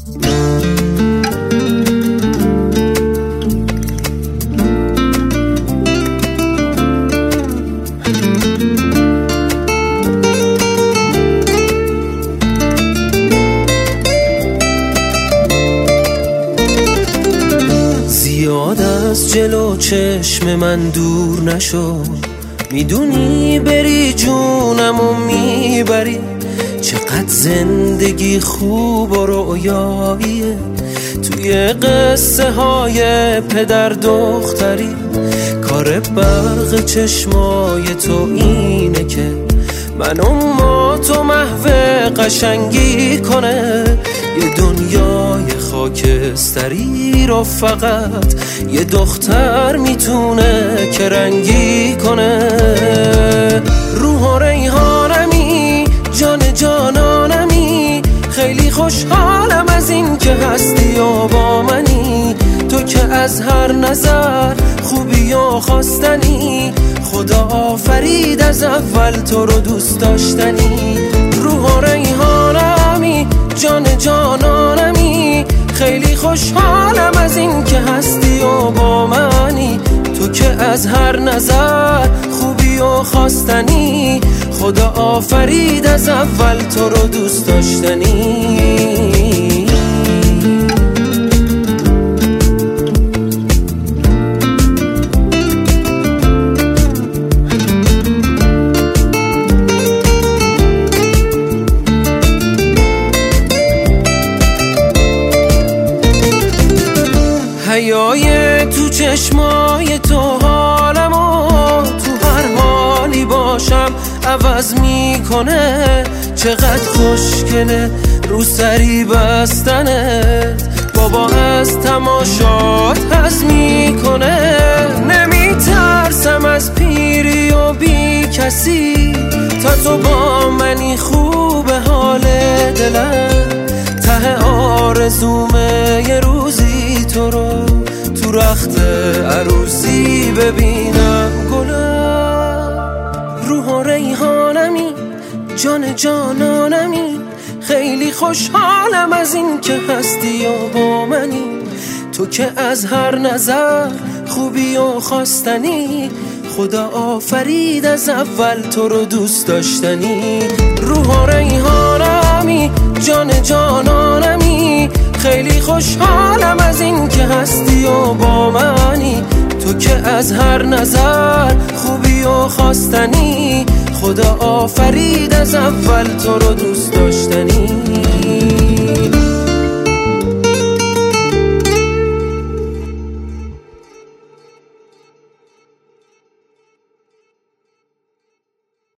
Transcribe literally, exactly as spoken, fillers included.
زیاد از جلو چشم من دور نشو، میدونی بری جونمو میبری. چقدر زندگی خوب و رویاییه توی قصه های پدر دختری. کار برق چشمای تو اینه که منو ما تو محو قشنگی کنه. یه دنیای خاکستری رو فقط یه دختر میتونه که رنگی کنه. روح و ریحانمی، جان جانانمی، خیلی خوشحالم از این که هستی و با منی. تو که از هر نظر خوبی و خواستنی، خدا آفرید از اول تو رو دوست داشتنی. روح و ریحانمی، جان جانانمی، خیلی خوشحالم از این که هستی و با منی. تو که از هر نظر خوبی و خواستنی، خدا آفرید از اول تو رو دوست داشتنی. حیای تو چشمای تو حالمو تو هر حالی باشم عوض میکنه. چقدر خوشگله رو سری بستنت، بابا از تماشات حس میکنه. نمیترسم از پیری و بی کسی، تا تو با منی خوب حال دلم. ته آرزومه یه روزی تو رو تو رخت عروسی ببینم گلم. روح و ریحانمی، جان جانانمی، خیلی خوشحالم از این که هستی و با منی. تو که از هر نظر خوبی و خواستنی، خدا آفرید از اول تو رو دوست داشتنی. روح و ریحانمی، جان جانانمی، خیلی خوشحالم از این که هستی و با منی. تو که از هر نظر خوبی و خواستنی، خدا آفرید از اول تو رو دوست داشتنی.